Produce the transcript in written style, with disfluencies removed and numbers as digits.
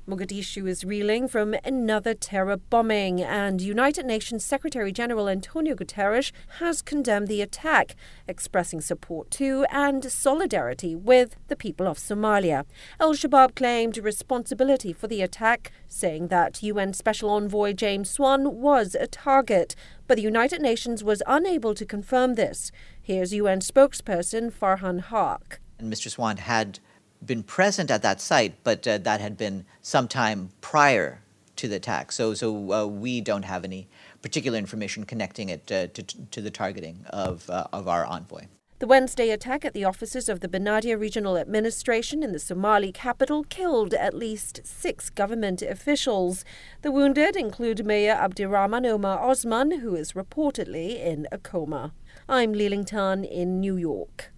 Mogadishu is reeling from another terror bombing, and United Nations Secretary-General Antonio Guterres has condemned the attack, expressing support to and solidarity with the people of Somalia. Al-Shabaab claimed responsibility for the attack, saying that UN Special Envoy James Swan was a target, but the United Nations was unable to confirm this. Here's UN spokesperson Farhan Haq. And Mr. Swan had been present at that site, but that had been some time prior to the attack. So we don't have any particular information connecting it to the targeting of our envoy. The Wednesday attack at the offices of the Benadia Regional Administration in the Somali capital killed at least 6 government officials. The wounded include Mayor Abdirahman Omar Osman, who is reportedly in a coma. I'm Leeling Tan in New York.